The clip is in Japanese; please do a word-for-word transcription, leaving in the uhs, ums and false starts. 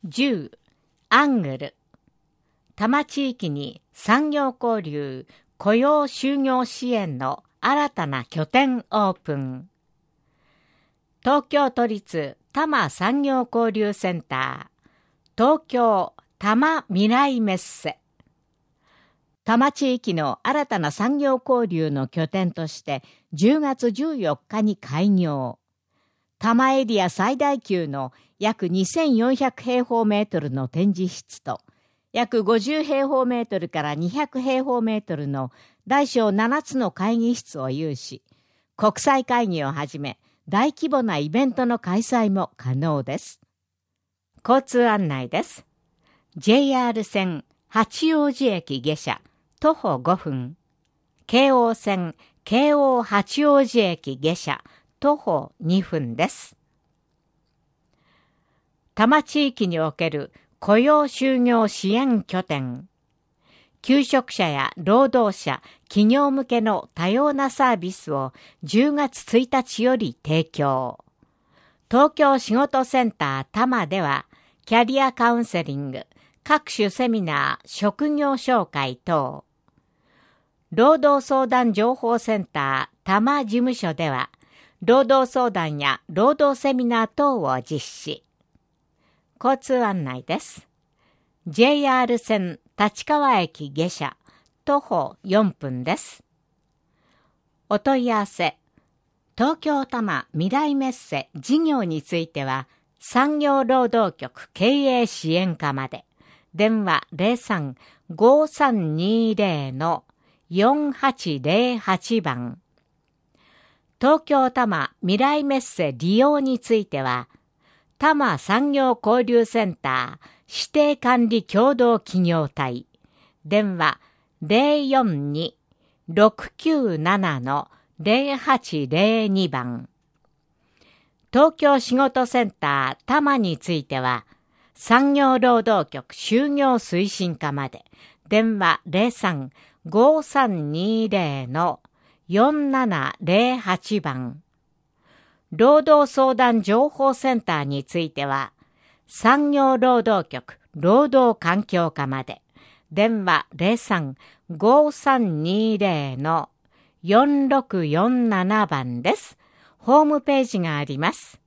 じゅう、アングル。多摩地域に産業交流、雇用就業支援の新たな拠点オープン。東京都立多摩産業交流センター、東京多摩未来メッセ。多摩地域の新たな産業交流の拠点としてじゅうがつじゅうよっかに開業。多摩エリア最大級の約にせんよんひゃくへいほうメートルの展示室と約ごじゅうへいほうメートルからにひゃくへいほうメートルの大小ななつの会議室を有し、国際会議をはじめ大規模なイベントの開催も可能です。交通案内です。ジェイアール 線八王子駅下車徒歩ごふん、京王線京王八王子駅下車徒歩にふんです。多摩地域における雇用就業支援拠点。求職者や労働者、企業向けの多様なサービスをじゅうがつついたちより提供。東京仕事センター多摩では、キャリアカウンセリング、各種セミナー、職業紹介等。労働相談情報センター多摩事務所では、労働相談や労働セミナー等を実施。交通案内です。ジェイアール 線立川駅下車徒歩よんぷんです。お問い合わせ。東京多摩未来メッセ事業については産業労働局経営支援課まで。電話 ゼロさん ごーさんにーゼロ よんはちゼロはち 番。東京多摩未来メッセ利用については多摩産業交流センター指定管理協同企業体電話 ゼロよんに ろくきゅうなな ゼロはちゼロに 番。東京仕事センター多摩については産業労働局就業推進課まで電話 ゼロさん ごーさんにーゼロ よんななゼロはち 番。労働相談情報センターについては、産業労働局労働環境課まで、電話 ゼロさん ごーさんにーゼロ よんろくよんなな 番です。ホームページがあります。